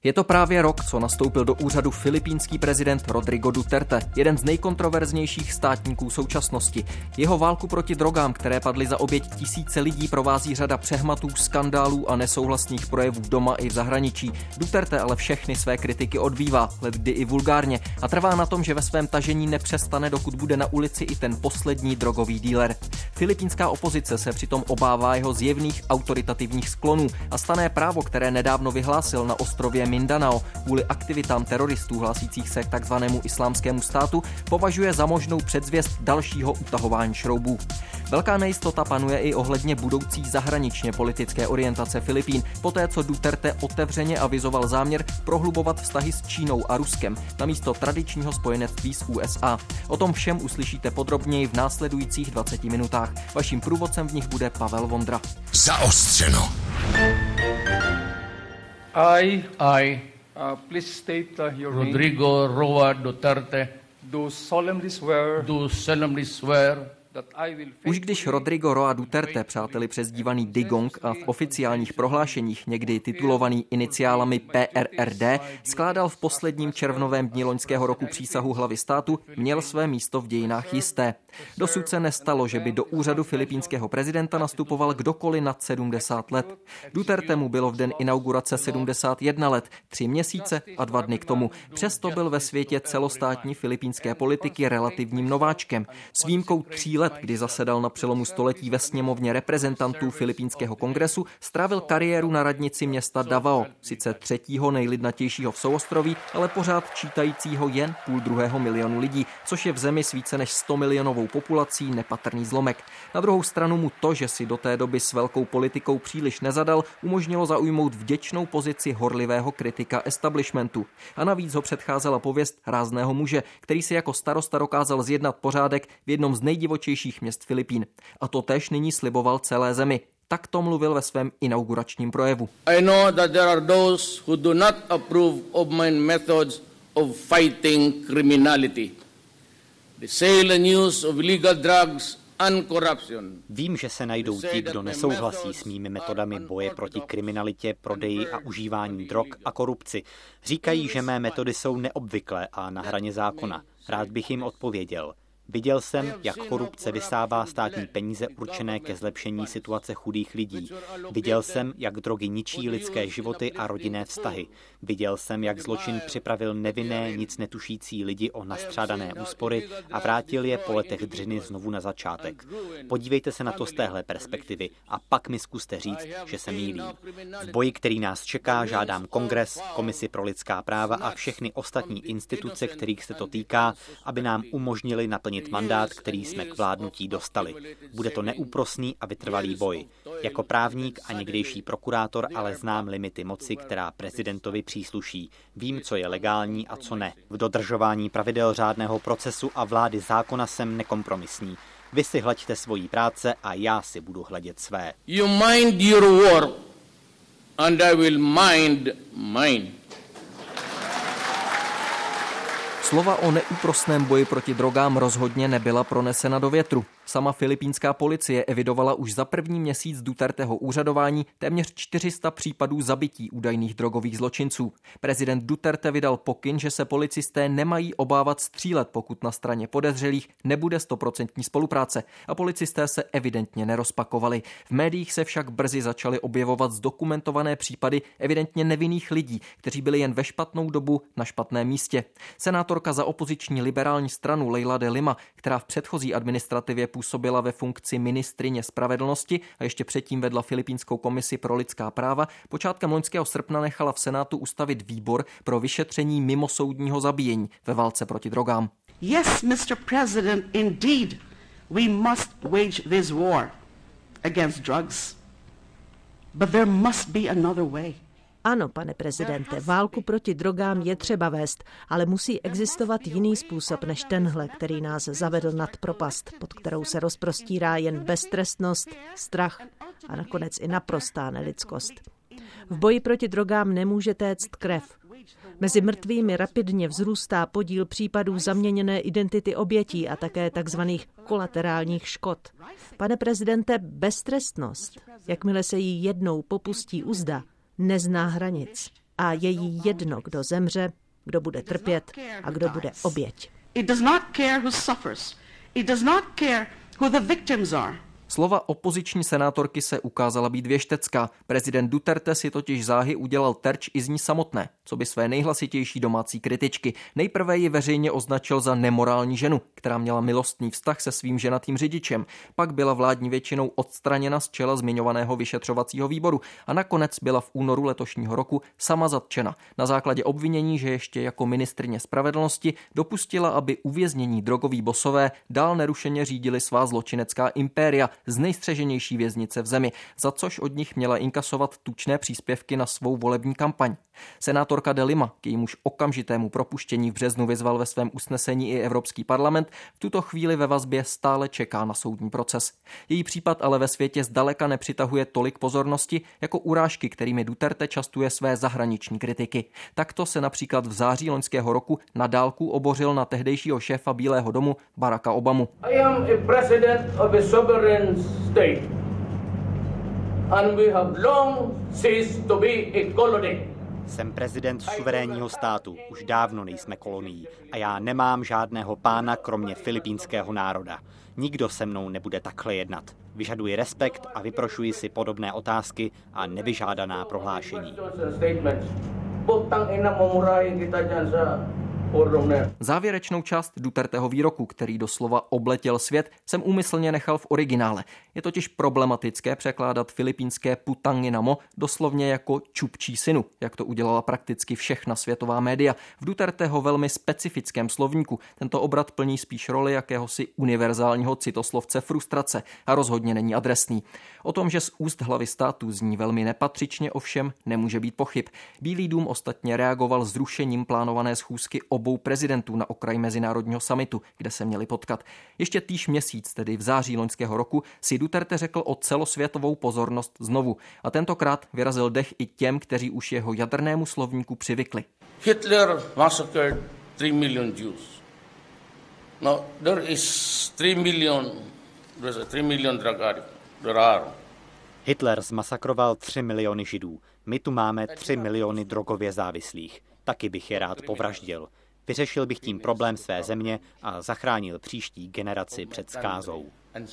Je to právě rok, co nastoupil do úřadu filipínský prezident Rodrigo Duterte, jeden z nejkontroverznějších státníků současnosti. Jeho válku proti drogám, které padly za oběť tisíce lidí, provází řada přehmatů, skandálů a nesouhlasných projevů doma i v zahraničí. Duterte ale všechny své kritiky odbývá, letkdy i vulgárně, a trvá na tom, že ve svém tažení nepřestane, dokud bude na ulici i ten poslední drogový dealer. Filipínská opozice se přitom obává jeho zjevných autoritativních sklonů a stanné právo, které nedávno vyhlásil na ostrově Mindanao kvůli aktivitám teroristů hlásících se k takzvanému islámskému státu, považuje za možnou předzvěst dalšího utahování šroubů. Velká nejistota panuje i ohledně budoucí zahraničně politické orientace Filipín, poté co Duterte otevřeně avizoval záměr prohlubovat vztahy s Čínou a Ruskem namísto tradičního spojenectví s USA. O tom všem uslyšíte podrobněji v následujících 20 minutách. Vaším průvodcem v nich bude Pavel Vondra. Zaostřeno. I please state your Rodrigo Roa Duterte, name. Do solemnly swear that I will Už když Rodrigo Roa Duterte, přáteli přezdívaný Digong a v oficiálních prohlášeních někdy titulovaný iniciálami PRRD, skládal v posledním červnovém dni loňského roku přísahu hlavy státu, měl své místo v dějinách jisté. Dosud se nestalo, že by do úřadu filipínského prezidenta nastupoval kdokoliv nad 70 let. Duterte mu bylo v den inaugurace 71 let, 3 měsíce a 2 dny k tomu. Přesto byl ve světě celostátní filipínské politiky relativním nováčkem. S výjimkou 3 let, kdy zasedal na přelomu století ve sněmovně reprezentantů filipínského kongresu, strávil kariéru na radnici města Davao, sice 3. nejlidnatějšího v souostroví, ale pořád čítajícího jen 1,5 milionu lidí, což je v zemi s více než 100 milionovou populací nepatrný zlomek. Na druhou stranu mu to, že si do té doby s velkou politikou příliš nezadal, umožnilo zaujmout vděčnou pozici horlivého kritika establishmentu. A navíc ho předcházela pověst rázného muže, který si jako starosta dokázal zjednat pořádek v jednom z nejdivočejších měst Filipín. A to též nyní sliboval celé zemi. Tak to mluvil ve svém inauguračním projevu. I know that there are those who do not approve of my methods of fighting criminality. The sale and use of illegal drugs and corruption. Vím, že se najdou ti, kdo nesouhlasí s mými metodami boje proti kriminalitě, prodeji a užívání drog a korupci. Říkají, že mé metody jsou neobvyklé a na hraně zákona. Rád bych jim odpověděl. Viděl jsem, jak korupce vysává státní peníze určené ke zlepšení situace chudých lidí. Viděl jsem, jak drogy ničí lidské životy a rodinné vztahy. Viděl jsem, jak zločin připravil nevinné, nic netušící lidi o nastřádané úspory a vrátil je po letech dřiny znovu na začátek. Podívejte se na to z téhle perspektivy a pak mi zkuste říct, že se mýlím. V boji, který nás čeká, žádám Kongres, Komisi pro lidská práva a všechny ostatní instituce, kterých se to týká, aby nám umožnili naplnit mandát, který jsme k vládnutí dostali. Bude to neúprosný a vytrvalý boj. Jako právník a někdejší prokurátor ale znám limity moci, která prezidentovi přísluší. Vím, co je legální a co ne. V dodržování pravidel řádného procesu a vlády zákona jsem nekompromisní. Vy si hlaďte svojí práce a já si budu hledět své. You mind your work and I will mind mine. Slova o neúprosném boji proti drogám rozhodně nebyla pronesena do větru. Sama filipínská policie evidovala už za první měsíc Duterteho úřadování téměř 400 případů zabití údajných drogových zločinců. Prezident Duterte vydal pokyn, že se policisté nemají obávat střílet, pokud na straně podezřelých nebude 100% spolupráce, a policisté se evidentně nerozpakovali. V médiích se však brzy začaly objevovat zdokumentované případy evidentně nevinných lidí, kteří byli jen ve špatnou dobu na špatném místě. Senátorka za opoziční liberální stranu Leila de Lima, která v předchozí administrativě působila ve funkci ministryně spravedlnosti a ještě předtím vedla Filipínskou komisi pro lidská práva, počátkem loňského srpna nechala v Senátu ustavit výbor pro vyšetření mimosoudního zabíjení ve válce proti drogám. Yes, Mr. President, indeed, we must wage this war against drugs. But there must be another way. Ano, pane prezidente, válku proti drogám je třeba vést, ale musí existovat jiný způsob než tenhle, který nás zavedl nad propast, pod kterou se rozprostírá jen beztrestnost, strach a nakonec i naprostá nelidskost. V boji proti drogám nemůže téct krev. Mezi mrtvými rapidně vzrůstá podíl případů zaměněné identity obětí a také takzvaných kolaterálních škod. Pane prezidente, beztrestnost, jakmile se jí jednou popustí uzda, nezná hranic. A je jí jedno, kdo zemře, kdo bude trpět a kdo bude oběť. It does not care who suffers. It does not care who the victims are. Slova opoziční senátorky se ukázala být věštecká. Prezident Duterte si totiž záhy udělal terč i z ní samotné, co by své nejhlasitější domácí kritičky. Nejprve ji veřejně označil za nemorální ženu, která měla milostný vztah se svým ženatým řidičem. Pak byla vládní většinou odstraněna z čela zmiňovaného vyšetřovacího výboru a nakonec byla v únoru letošního roku sama zatčena na základě obvinění, že ještě jako ministryně spravedlnosti dopustila, aby uvěznění drogoví bosové dál nerušeně řídili svá zločinecká impéria z nejstřeženější věznice v zemi, za což od nich měla inkasovat tučné příspěvky na svou volební kampaň. Senátorka De Lima, k jejímuž okamžitému propuštění v březnu vyzval ve svém usnesení i Evropský parlament, v tuto chvíli ve vazbě stále čeká na soudní proces. Její případ ale ve světě zdaleka nepřitahuje tolik pozornosti jako urážky, kterými Duterte častuje své zahraniční kritiky. Takto se například v září loňského roku na dálku obořil na tehdejšího šéfa Bílého domu Baracka Obamu. I am a president of a sovereign state, and we have long ceased to be a colony. Jsem prezident suverénního státu, už dávno nejsme kolonií a já nemám žádného pána kromě filipínského národa. Nikdo se mnou nebude takhle jednat. Vyžaduji respekt a vyprošuji si podobné otázky a nevyžádaná prohlášení. Závěrečnou část Duterteho výroku, který doslova obletěl svět, jsem úmyslně nechal v originále. Je totiž problematické překládat filipínské putanginamo doslovně jako čupčí synu, jak to udělala prakticky všechna světová média. V Duterteho velmi specifickém slovníku tento obrat plní spíš roli jakéhosi univerzálního citoslovce frustrace a rozhodně není adresný. O tom, že z úst hlavy státu zní velmi nepatřičně, ovšem nemůže být pochyb. Bílý dům ostatně reagoval zrušením plánované schůzky obou prezidentů na okraji mezinárodního summitu, kde se měli potkat. Ještě týž měsíc, tedy v září loňského roku, si Duterte řekl o celosvětovou pozornost znovu a tentokrát vyrazil dech i těm, kteří už jeho jadernému slovníku přivykli. Hitler massacred 3 million Jews. Now there is 3 million drug addicts. Hitler zmasakroval 3 miliony Židů. My tu máme 3 miliony drogově závislých. Taky bych je rád povraždil. Vyřešil bych tím problém své země a zachránil příští generaci před zkázou.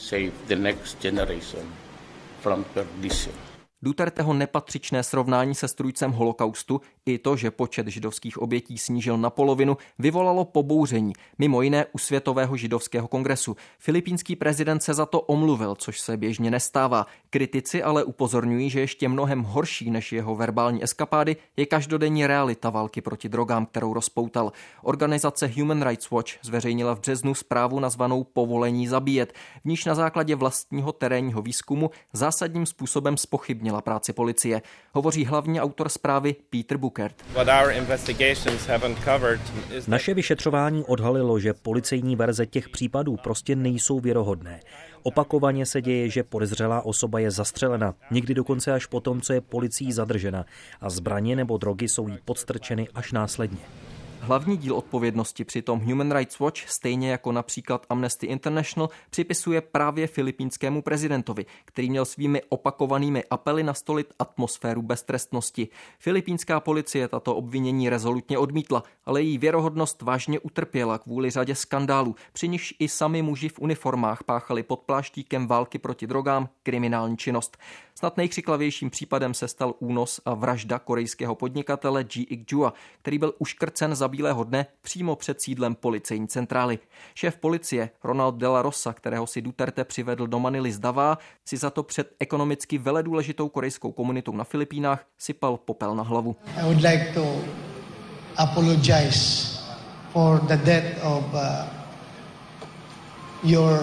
Duterteho nepatřičné srovnání se strůjcem holokaustu i to, že počet židovských obětí snížil na polovinu, vyvolalo pobouření, mimo jiné u Světového židovského kongresu. Filipínský prezident se za to omluvil, což se běžně nestává. Kritici ale upozorňují, že ještě mnohem horší než jeho verbální eskapády je každodenní realita války proti drogám, kterou rozpoutal. Organizace Human Rights Watch zveřejnila v březnu zprávu nazvanou Povolení zabíjet, v níž na základě vlastního terénního výzkumu zásadním způsobem zpochybnila práci policie. Hovoří hlavní autor zprávy Peter Bukert. Naše vyšetřování odhalilo, že policejní verze těch případů prostě nejsou věrohodné. Opakovaně se děje, že podezřelá osoba je zastřelena, někdy dokonce až po tom, co je policií zadržena, a zbraně nebo drogy jsou jí podstrčeny až následně. Hlavní díl odpovědnosti přitom Human Rights Watch, stejně jako například Amnesty International, připisuje právě filipínskému prezidentovi, který měl svými opakovanými apely nastolit atmosféru beztrestnosti. Filipínská policie tato obvinění rezolutně odmítla, ale její věrohodnost vážně utrpěla kvůli řadě skandálů, při nichž i sami muži v uniformách páchali pod pláštíkem války proti drogám kriminální činnost. Snad nejkřiklavějším případem se stal únos a vražda korejského podnikatele Ji Ik-jua, který byl uškrcen za bílého dne přímo před sídlem policejní centrály. Šéf policie Ronald de la Rosa, kterého si Duterte přivedl do Manily z Davá, si za to před ekonomicky veledůležitou korejskou komunitou na Filipínách sypal popel na hlavu. I would like to apologize for the death of your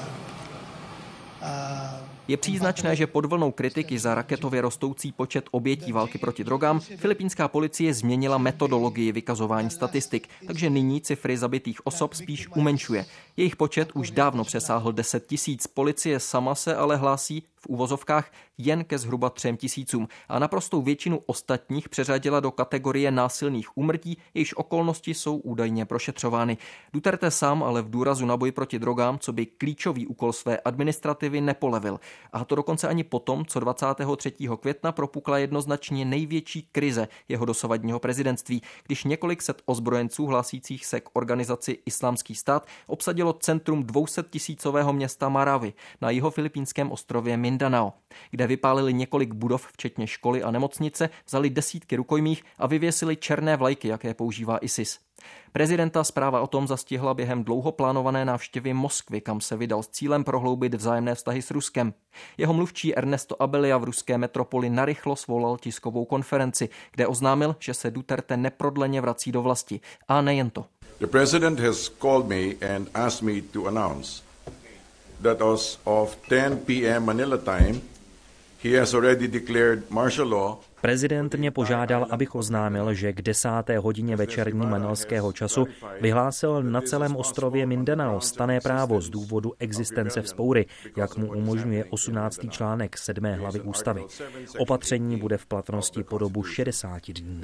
Je příznačné, že pod vlnou kritiky za raketově rostoucí počet obětí války proti drogám filipínská policie změnila metodologii vykazování statistik, takže nyní cifry zabitých osob spíš umenšuje. Jejich počet už dávno přesáhl 10 000. Policie sama se ale hlásí v uvozovkách jen ke zhruba 3 000 a naprostou většinu ostatních přeřadila do kategorie násilných úmrtí, jejichž okolnosti jsou údajně prošetřovány. Duterte sám ale v důrazu na boj proti drogám, co by klíčový úkol své administrativy, nepolevil. A to dokonce ani potom, co 23. května propukla jednoznačně největší krize jeho dosavadního prezidentství, když několik set ozbrojenců hlásících se k organizaci Islámský stát obsadilo centrum 200 000 města Marawi na jihofilipínském ostrově Mindanao, kde vypálili několik budov, včetně školy a nemocnice, vzali desítky rukojmích a vyvěsili černé vlajky, jaké používá ISIS. Prezidenta zpráva o tom zastihla během dlouho plánované návštěvy Moskvy, kam se vydal s cílem prohloubit vzájemné vztahy s Ruskem. Jeho mluvčí Ernesto Abelia v ruské metropoli narychlo svolal tiskovou konferenci, kde oznámil, že se Duterte neprodleně vrací do vlasti. A nejen to. The president has called me and asked me to announce that as of 10 p.m. Manila time, he has already declared martial law. Prezident mě požádal, abych oznámil, že k 10. hodině večerní manilského času vyhlásil na celém ostrově Mindanao stanné právo z důvodu existence vzpoury, jak mu umožňuje 18. článek 7. hlavy ústavy. Opatření bude v platnosti po dobu 60 dní.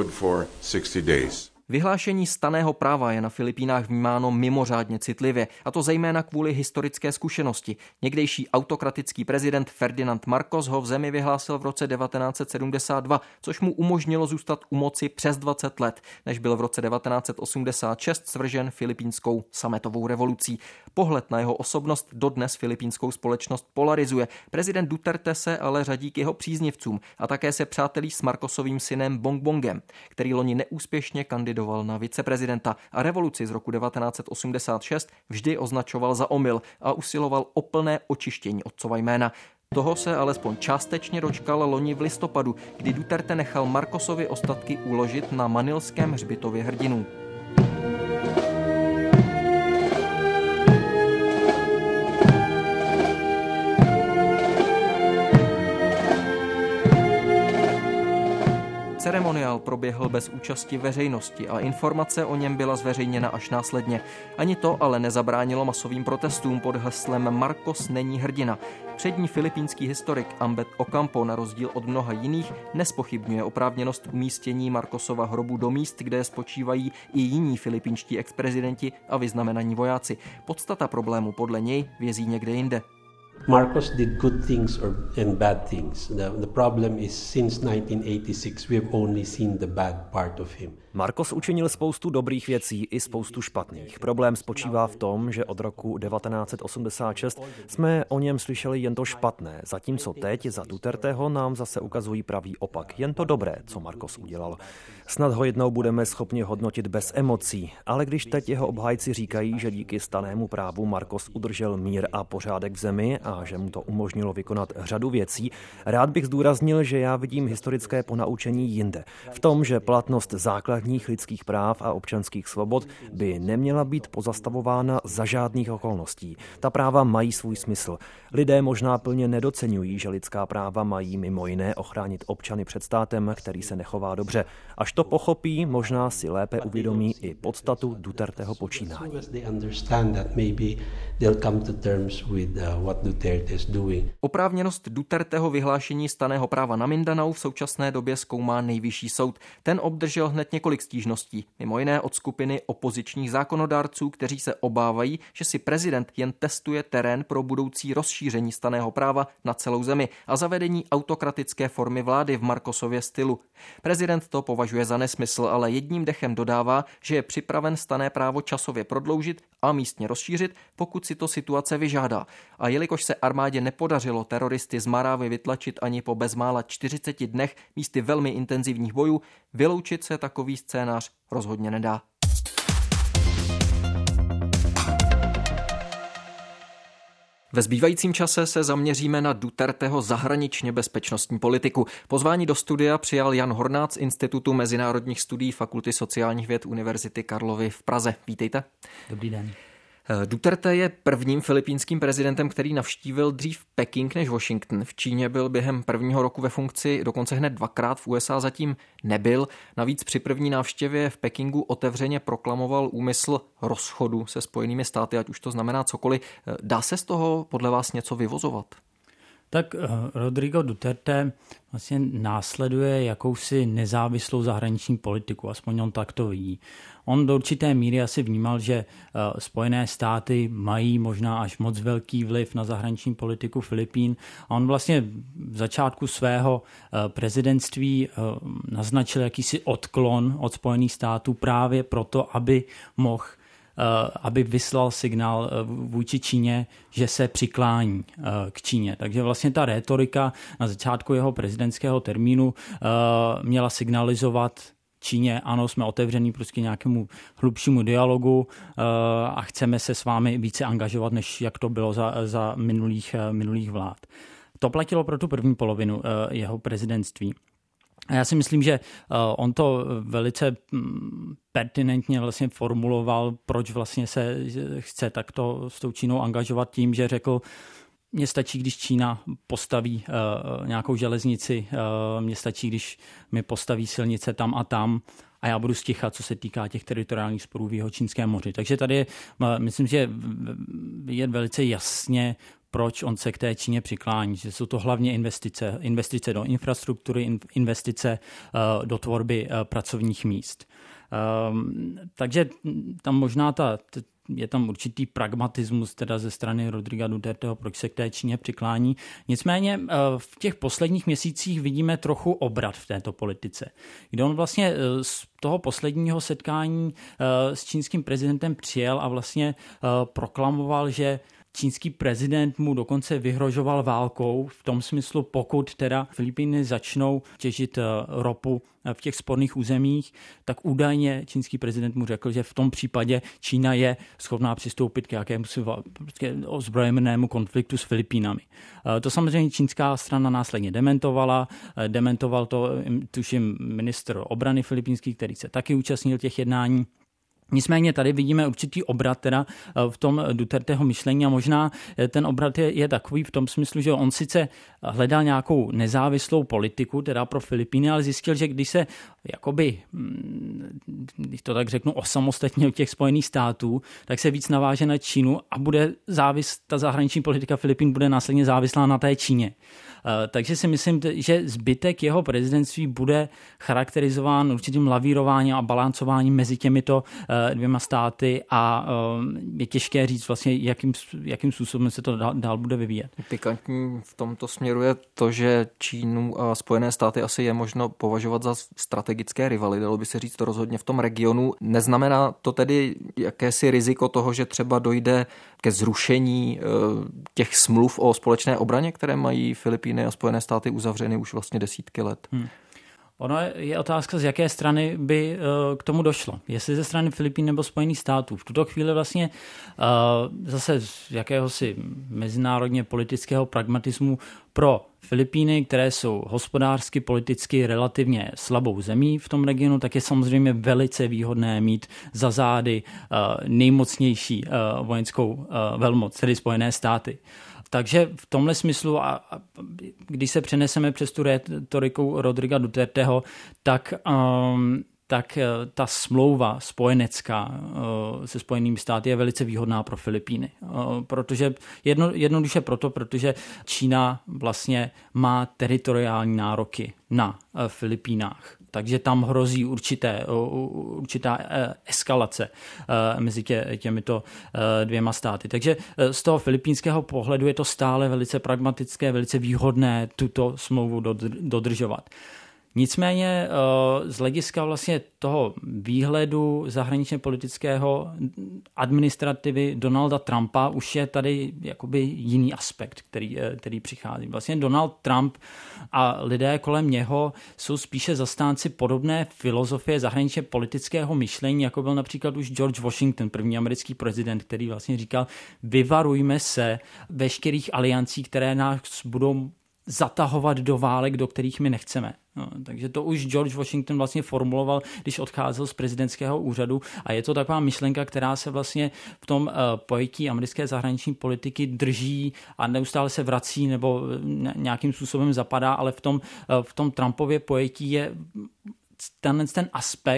Vyhlášení stanného práva je na Filipínách vnímáno mimořádně citlivě, a to zejména kvůli historické zkušenosti. Někdejší autokratický prezident Ferdinand Marcos ho v zemi vyhlásil v roce 1972, což mu umožnilo zůstat u moci přes 20 let, než byl v roce 1986 svržen filipínskou sametovou revolucí. Pohled na jeho osobnost dodnes filipínskou společnost polarizuje. Prezident Duterte se ale řadí k jeho příznivcům a také se přátelí s Marcosovým synem Bongbongem, který loni neúspěšně kandidoval na viceprezidenta a revoluci z roku 1986 vždy označoval za omyl a usiloval o plné očištění otcova jména. Toho se alespoň částečně dočkal loni v listopadu, kdy Duterte nechal Marcosovy ostatky uložit na manilském hřbitově hrdinů. Ceremoniál proběhl bez účasti veřejnosti a informace o něm byla zveřejněna až následně. Ani to ale nezabránilo masovým protestům pod heslem Marcos není hrdina. Přední filipínský historik Ambet Ocampo na rozdíl od mnoha jiných nespochybňuje oprávněnost umístění Marcosova hrobu do míst, kde spočívají i jiní filipínští exprezidenti a vyznamenaní vojáci. Podstata problému podle něj vězí někde jinde. Marcos did good things and bad things. The problem is since 1986 we've only seen the bad part of him. Marcos učinil spoustu dobrých věcí i spoustu špatných. Problém spočívá v tom, že od roku 1986 jsme o něm slyšeli jen to špatné, zatímco teď za Duterteho nám zase ukazují pravý opak. Jen to dobré, co Marcos udělal. Snad ho jednou budeme schopni hodnotit bez emocí, ale když teď jeho obhájci říkají, že díky stannému právu Marcos udržel mír a pořádek v zemi a že mu to umožnilo vykonat řadu věcí, rád bych zdůraznil, že já vidím historické ponaučení jinde. V tom, že platnost základních lidských práv a občanských svobod by neměla být pozastavována za žádných okolností. Ta práva mají svůj smysl. Lidé možná plně nedoceňují, že lidská práva mají mimo jiné ochránit občany před státem, který se nechová dobře. Až to pochopí, možná si lépe uvědomí i podstatu Duterteho počínání. Oprávněnost Duterteho vyhlášení stanného práva na Mindanao v současné době zkoumá nejvyšší soud. Ten obdržel hned několik stížností, mimo jiné od skupiny opozičních zákonodárců, kteří se obávají, že si prezident jen testuje terén pro budoucí rozšíření stanného práva na celou zemi a zavedení autokratické formy vlády v Marcosově stylu. Prezident to považuje za nesmysl, ale jedním dechem dodává, že je připraven stanné právo časově prodloužit a místně rozšířit, pokud si to situace vyžádá. A jelikož se armádě nepodařilo teroristy z Marawi vytlačit ani po bezmála 40 dnech místy velmi intenzivních bojů, vyloučit se takový scénář rozhodně nedá. Ve zbývajícím čase se zaměříme na Duterteho zahraničně bezpečnostní politiku. Pozvání do studia přijal Jan Hornát z Institutu mezinárodních studií Fakulty sociálních věd Univerzity Karlovy v Praze. Vítejte. Dobrý den. Duterte je prvním filipínským prezidentem, který navštívil dřív Peking než Washington. V Číně byl během prvního roku ve funkci dokonce hned dvakrát, v USA zatím nebyl. Navíc při první návštěvě v Pekingu otevřeně proklamoval úmysl rozchodu se Spojenými státy, ať už to znamená cokoliv. Dá se z toho podle vás něco vyvozovat? Tak Rodrigo Duterte vlastně následuje jakousi nezávislou zahraniční politiku, aspoň on tak to vidí. On do určité míry asi vnímal, že Spojené státy mají možná až moc velký vliv na zahraniční politiku Filipín a on vlastně v začátku svého prezidentství naznačil jakýsi odklon od Spojených států právě proto, aby vyslal signál vůči Číně, že se přiklání k Číně. Takže vlastně ta rétorika na začátku jeho prezidentského termínu měla signalizovat Číně, ano, jsme otevření prostě nějakému hlubšímu dialogu a chceme se s vámi více angažovat, než jak to bylo za minulých vlád. To platilo pro tu první polovinu jeho prezidentství. A já si myslím, že on to velice pertinentně vlastně formuloval, proč vlastně se chce takto s tou Čínou angažovat tím, že řekl, mně stačí, když Čína postaví nějakou železnici, mně stačí, když mi postaví silnice tam a tam a já budu sticha, co se týká těch teritoriálních sporů v Jihočínském moři. Takže tady je, myslím, že je velice jasně, proč on se k té Číně přiklání. Že jsou to hlavně investice do infrastruktury, investice do tvorby pracovních míst. Takže tam možná je tam určitý pragmatismus teda ze strany Rodriga Duterteho, proč se k té Číně přiklání. Nicméně v těch posledních měsících vidíme trochu obrat v této politice, kde on vlastně z toho posledního setkání s čínským prezidentem přijel a vlastně proklamoval, že čínský prezident mu dokonce vyhrožoval válkou v tom smyslu, pokud teda Filipíny začnou těžit ropu v těch sporných územích, tak údajně čínský prezident mu řekl, že v tom případě Čína je schopná přistoupit k jakémusi ozbrojenému konfliktu s Filipínami. To samozřejmě čínská strana následně dementovala. Dementoval to, tuším, ministr obrany filipínský, který se taky účastnil těch jednání. Nicméně tady vidíme určitý obrat teda v tom Duterteho myšlení a možná ten obrat je takový v tom smyslu, že on sice hledal nějakou nezávislou politiku teda pro Filipíny, ale zjistil, že když se jakoby, když to tak řeknu, osamostatně od těch Spojených států, tak se víc naváže na Čínu a ta zahraniční politika Filipín bude následně závislá na té Číně. Takže si myslím, že zbytek jeho prezidentství bude charakterizován určitým lavírováním a balancováním mezi těmito dvěma státy a je těžké říct vlastně, jakým způsobem se to dál bude vyvíjet. Pikantní v tomto směru je to, že Čínu a Spojené státy asi je možno považovat za strategické rivaly, dalo by se říct to rozhodně v tom regionu. Neznamená to tedy jakési riziko toho, že třeba dojde ke zrušení těch smluv o společné obraně, které mají Filipíny a Spojené státy uzavřeny už vlastně desítky let? Ono je otázka, z jaké strany by k tomu došlo. Jestli ze strany Filipín nebo Spojených států. V tuto chvíli vlastně zase z jakéhosi mezinárodně politického pragmatismu pro Filipíny, které jsou hospodářsky, politicky relativně slabou zemí v tom regionu, tak je samozřejmě velice výhodné mít za zády nejmocnější vojenskou velmoc, tedy Spojené státy. Takže v tomhle smyslu, když se přeneseme přes tu retoriku Rodriga Duterteho, tak ta smlouva spojenecká se Spojenými státy je velice výhodná pro Filipíny. Jednoduše proto, protože Čína vlastně má teritoriální nároky na Filipínách. Takže tam hrozí určitá eskalace mezi těmito dvěma státy. Takže z toho filipínského pohledu je to stále velice pragmatické, velice výhodné tuto smlouvu dodržovat. Nicméně z hlediska vlastně toho výhledu zahraničně politického administrativy Donalda Trumpa už je tady jakoby jiný aspekt, který přichází. Vlastně Donald Trump a lidé kolem něho jsou spíše zastánci podobné filozofie zahraničně politického myšlení, jako byl například už George Washington, první americký prezident, který vlastně říkal, vyvarujme se veškerých aliancí, které nás budou zatahovat do válek, do kterých my nechceme. No, takže to už George Washington vlastně formuloval, když odcházel z prezidentského úřadu a je to taková myšlenka, která se vlastně v tom pojetí americké zahraniční politiky drží a neustále se vrací nebo nějakým způsobem zapadá, ale v tom Trumpově pojetí je ten aspekt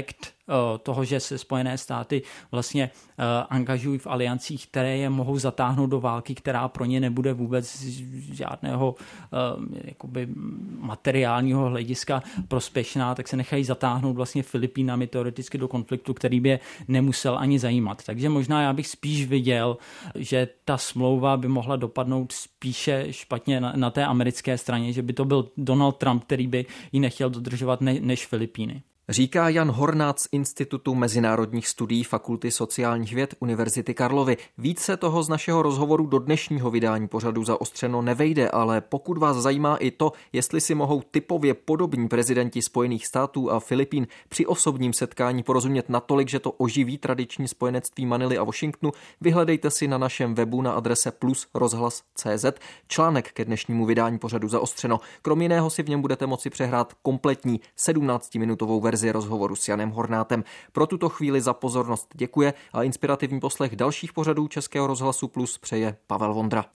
toho, že se Spojené státy vlastně angažují v aliancích, které je mohou zatáhnout do války, která pro ně nebude vůbec žádného jakoby materiálního hlediska prospěšná, tak se nechají zatáhnout vlastně Filipínami teoreticky do konfliktu, který by je nemusel ani zajímat. Takže možná já bych spíš viděl, že ta smlouva by mohla dopadnout spíše špatně na té americké straně, že by to byl Donald Trump, který by ji nechtěl dodržovat než Filipíny. Říká Jan Hornáth z Institutu mezinárodních studií Fakulty sociálních věd Univerzity Karlovy. Více toho z našeho rozhovoru do dnešního vydání pořadu Zaostřeno nevejde, ale pokud vás zajímá i to, jestli si mohou typově podobní prezidenti Spojených států a Filipín při osobním setkání porozumět natolik, že to oživí tradiční spojenectví Manily a Washingtonu, vyhledejte si na našem webu na adrese plusrozhlas.cz článek ke dnešnímu vydání pořadu Zaostřeno. Krom jiného si v něm budete moci přehrát kompletní 17minutovou verzi rozhovoru s Janem Hornátem. Pro tuto chvíli za pozornost děkuje a inspirativní poslech dalších pořadů Českého rozhlasu Plus přeje Pavel Vondra.